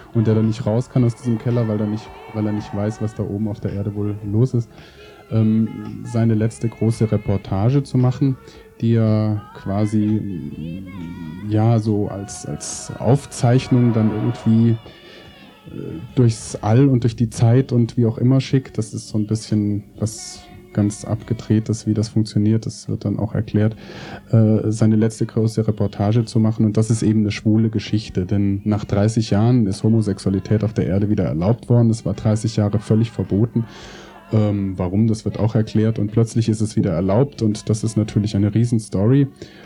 und der dann nicht raus kann aus diesem Keller, weil er nicht weiß, was da oben auf der Erde wohl los ist, seine letzte große Reportage zu machen, die er quasi so als Aufzeichnung dann irgendwie durchs All und durch die Zeit und wie auch immer schickt. Das ist so ein bisschen was ganz Abgedrehtes, wie das funktioniert. Das wird dann auch erklärt, seine letzte große Reportage zu machen. Und das ist eben eine schwule Geschichte. Denn nach 30 Jahren ist Homosexualität auf der Erde wieder erlaubt worden. Es war 30 Jahre völlig verboten. Warum, das wird auch erklärt. Und plötzlich ist es wieder erlaubt. Und das ist natürlich eine Riesenstory.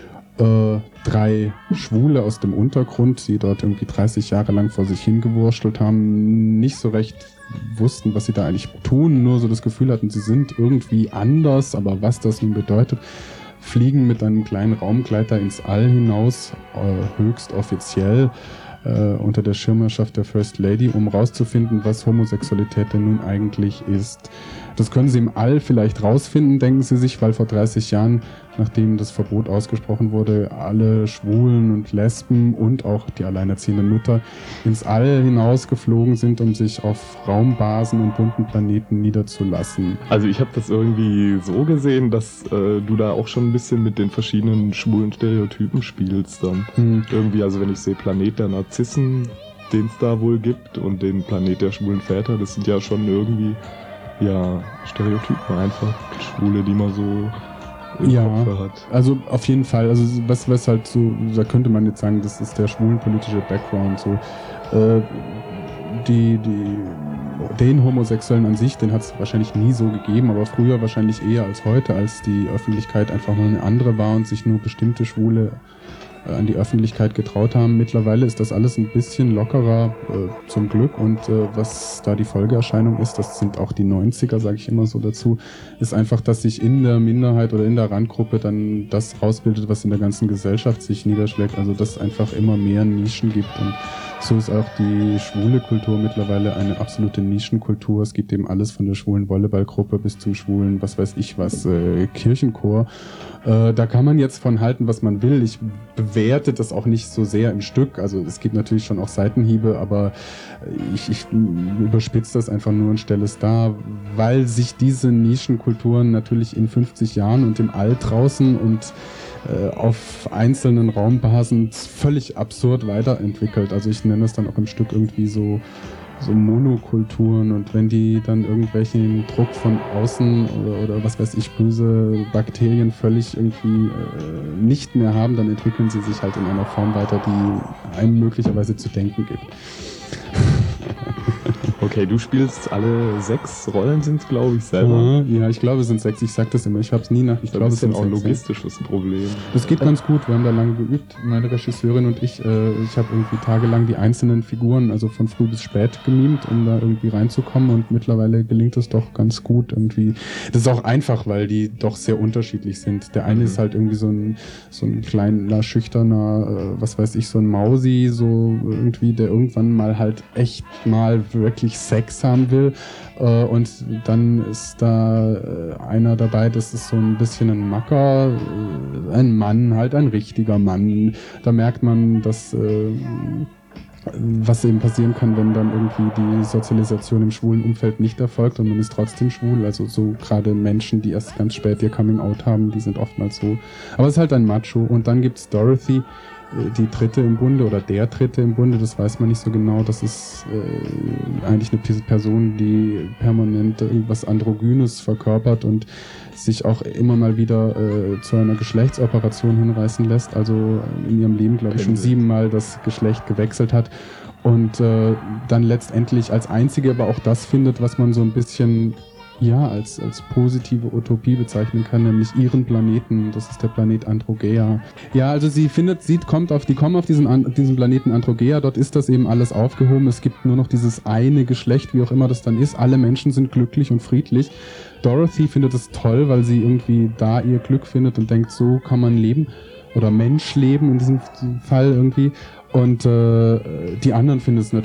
3 Schwule aus dem Untergrund, die dort irgendwie 30 Jahre lang vor sich hingewurschtelt haben, nicht so recht wussten, was sie da eigentlich tun, nur so das Gefühl hatten, sie sind irgendwie anders, aber was das nun bedeutet, fliegen mit einem kleinen Raumgleiter ins All hinaus, höchst offiziell, unter der Schirmherrschaft der First Lady, um rauszufinden, was Homosexualität denn nun eigentlich ist. Das können sie im All vielleicht rausfinden, denken sie sich, weil vor 30 Jahren, nachdem das Verbot ausgesprochen wurde, alle Schwulen und Lesben und auch die alleinerziehenden Mütter ins All hinausgeflogen sind, um sich auf Raumbasen und bunten Planeten niederzulassen. Also ich habe das irgendwie so gesehen, dass du da auch schon ein bisschen mit den verschiedenen schwulen Stereotypen spielst dann. Irgendwie, also wenn ich sehe Planet der Narzissen, den es da wohl gibt, und den Planet der schwulen Väter, das sind ja schon irgendwie Stereotypen einfach. Schwule, die man so im Kopf hat. Also auf jeden Fall. Also was halt so, da könnte man jetzt sagen, das ist der schwulenpolitische Background. So, den Homosexuellen an sich, den hat es wahrscheinlich nie so gegeben, aber früher wahrscheinlich eher als heute, als die Öffentlichkeit einfach nur eine andere war und sich nur bestimmte Schwule an die Öffentlichkeit getraut haben. Mittlerweile ist das alles ein bisschen lockerer, zum Glück, und was da die Folgeerscheinung ist, das sind auch die 90er, sage ich immer so dazu, ist einfach, dass sich in der Minderheit oder in der Randgruppe dann das rausbildet, was in der ganzen Gesellschaft sich niederschlägt, also dass es einfach immer mehr Nischen gibt, und so ist auch die schwule Kultur mittlerweile eine absolute Nischenkultur. Es gibt eben alles von der schwulen Volleyballgruppe bis zum schwulen, was weiß ich was, Kirchenchor. Da kann man jetzt von halten, was man will. Ich bewerte das auch nicht so sehr im Stück. Also es gibt natürlich schon auch Seitenhiebe, aber ich überspitze das einfach nur und stelle es dar, weil sich diese Nischenkulturen natürlich in 50 Jahren und im All draußen und auf einzelnen Raumbasen völlig absurd weiterentwickelt. Also ich nenne es dann auch im Stück irgendwie so Monokulturen, und wenn die dann irgendwelchen Druck von außen oder was weiß ich, böse Bakterien völlig irgendwie nicht mehr haben, dann entwickeln sie sich halt in einer Form weiter, die einem möglicherweise zu denken gibt. Okay, du spielst alle 6 Rollen, sind es, glaube ich, selber. Ja, ich glaube, es sind 6. Ich sag das immer. Ich habe es nie nach. Ich glaube, es sind auch ein logistisches Problem. Das geht ganz gut. Wir haben da lange geübt, meine Regisseurin und ich. Ich habe irgendwie tagelang die einzelnen Figuren, also von früh bis spät, gemimt, um da irgendwie reinzukommen, und mittlerweile gelingt es doch ganz gut irgendwie. Das ist auch einfach, weil die doch sehr unterschiedlich sind. Der eine ist halt irgendwie so ein kleiner, schüchterner, was weiß ich, so ein Mausi, so irgendwie, der irgendwann mal halt echt mal wirklich Sex haben will, und dann ist da einer dabei, das ist so ein bisschen ein Macker, ein Mann, halt ein richtiger Mann. Da merkt man, dass was eben passieren kann, wenn dann irgendwie die Sozialisation im schwulen Umfeld nicht erfolgt und man ist trotzdem schwul. Also so gerade Menschen, die erst ganz spät ihr Coming-out haben, die sind oftmals so. Aber es ist halt ein Macho. Und dann gibt's Dorothy, die Dritte im Bunde oder der Dritte im Bunde, das weiß man nicht so genau. Das ist eigentlich eine Person, die permanent irgendwas Androgynes verkörpert und sich auch immer mal wieder zu einer Geschlechtsoperation hinreißen lässt. Also in ihrem Leben, glaube ich, schon 7-mal das Geschlecht gewechselt hat. Und dann letztendlich als Einzige aber auch das findet, was man so ein bisschen als positive Utopie bezeichnen kann, nämlich ihren Planeten. Das ist der Planet Androgea. Ja, also die kommen auf diesen Planeten Androgea. Dort ist das eben alles aufgehoben. Es gibt nur noch dieses eine Geschlecht, wie auch immer das dann ist. Alle Menschen sind glücklich und friedlich. Dorothy findet es toll, weil sie irgendwie da ihr Glück findet und denkt, so kann man leben. Oder Mensch leben in diesem Fall irgendwie. Und die anderen finden es natürlich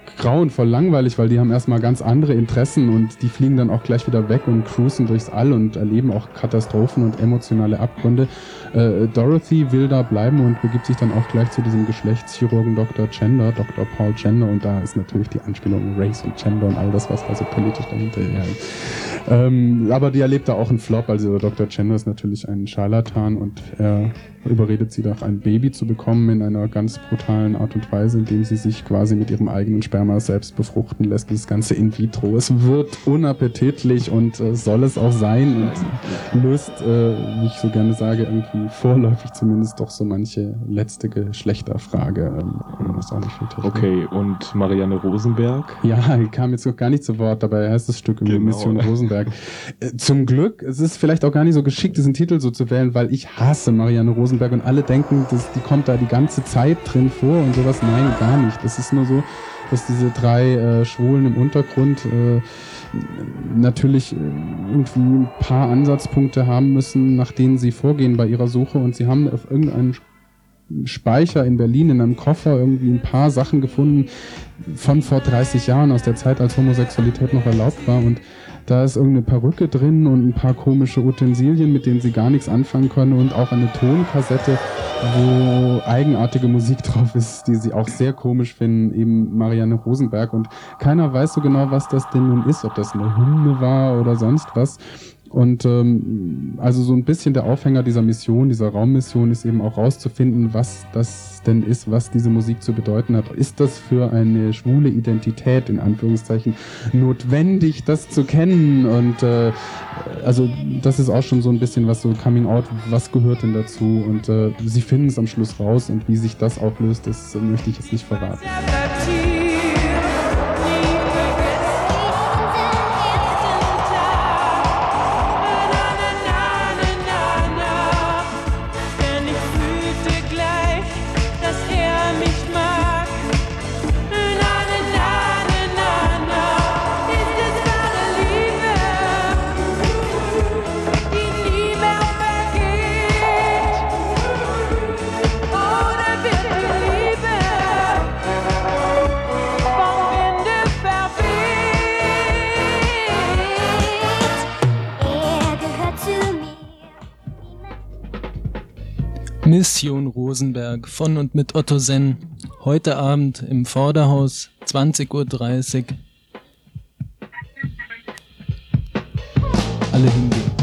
grauenvoll langweilig, weil die haben erstmal ganz andere Interessen und die fliegen dann auch gleich wieder weg und cruisen durchs All und erleben auch Katastrophen und emotionale Abgründe. Dorothy will da bleiben und begibt sich dann auch gleich zu diesem Geschlechtschirurgen Dr. Paul Gender, und da ist natürlich die Anspielung Race und Gender und all das, was also politisch dahinter ist. Aber die erlebt da auch einen Flop, also Dr. Gender ist natürlich ein Scharlatan und er überredet sie doch, ein Baby zu bekommen in einer ganz brutalen Art und Weise, indem sie sich quasi mit ihrem eigenen Sperma selbst befruchten lässt. Das Ganze in vitro. Es wird unappetitlich und soll es auch sein und löst, wie ich so gerne sage, irgendwie vorläufig zumindest doch so manche letzte Geschlechterfrage. Ist auch nicht viel Technik. Okay, und Marianne Rosenberg? Ja, die kam jetzt noch gar nicht zu Wort, dabei heißt das Stück irgendwie Mission Rosenberg. Zum Glück, es ist vielleicht auch gar nicht so geschickt, diesen Titel so zu wählen, weil ich hasse Marianne Rosenberg und alle denken, die kommt da die ganze Zeit drin vor und sowas. Nein, gar nicht. Das ist nur so, dass diese drei Schwulen im Untergrund natürlich irgendwie ein paar Ansatzpunkte haben müssen, nach denen sie vorgehen bei ihrer Suche, und sie haben auf irgendeinen Speicher in Berlin in einem Koffer irgendwie ein paar Sachen gefunden von vor 30 Jahren, aus der Zeit, als Homosexualität noch erlaubt war, und da ist irgendeine Perücke drin und ein paar komische Utensilien, mit denen sie gar nichts anfangen können, und auch eine Tonkassette, wo eigenartige Musik drauf ist, die sie auch sehr komisch finden, eben Marianne Rosenberg, und keiner weiß so genau, was das denn nun ist, ob das eine Hymne war oder sonst was. Und also so ein bisschen der Aufhänger dieser Mission, dieser Raummission, ist eben auch rauszufinden, was das denn ist, was diese Musik zu bedeuten hat. Ist das für eine schwule Identität, in Anführungszeichen, notwendig, das zu kennen? Und also das ist auch schon so ein bisschen was so Coming Out, was gehört denn dazu? Und sie finden es am Schluss raus, und wie sich das auflöst, das möchte ich jetzt nicht verraten. Mission Rosenberg von und mit Otto Senn. Heute Abend im Vorderhaus, 20:30 Uhr. Alle hingehen.